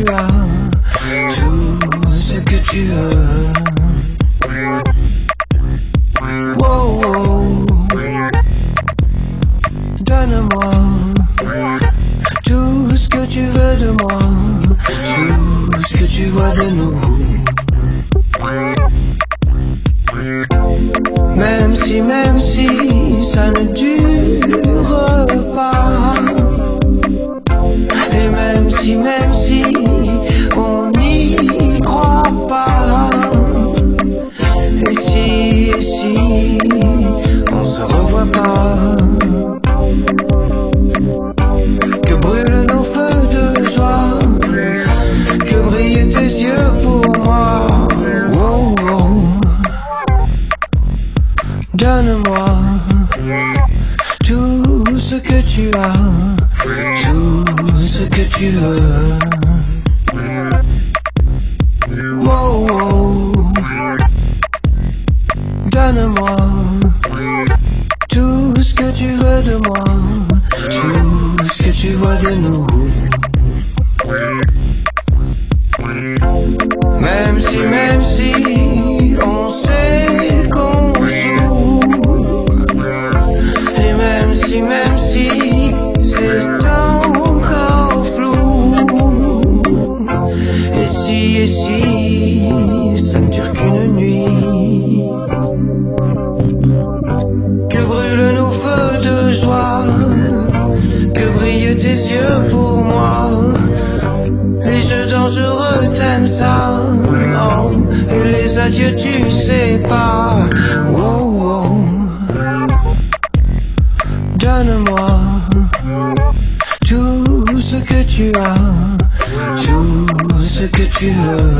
as, tout ce que tu veux. Wow, wow. Donne-moi tout ce que tu veux de moi, tout ce que tu vois de nous. Même si ça ne dure pas, et même si on n'y croit pas, et si on se revoit pas, que brûlent nos feux de joie, que brillent tes yeux pour moi. Wow, wow. Donne-moi tout ce que tu as, tout ce que tu veux. Wow, wow. Donne-moi tout ce que tu veux de moi, tout ce que tu vois de nous. Même si on sait qu'on joue, et même si c'est encore flou, et si ça ne dure qu'une nuit, que brûlent nos feux de joie, que brillent tes yeux pour moi, les jeux dangereux t'aimes ça, oh, et les adieux tu sais pas. Wow, wow. Donne-moi tout ce que tu as, tout ce que tu veux.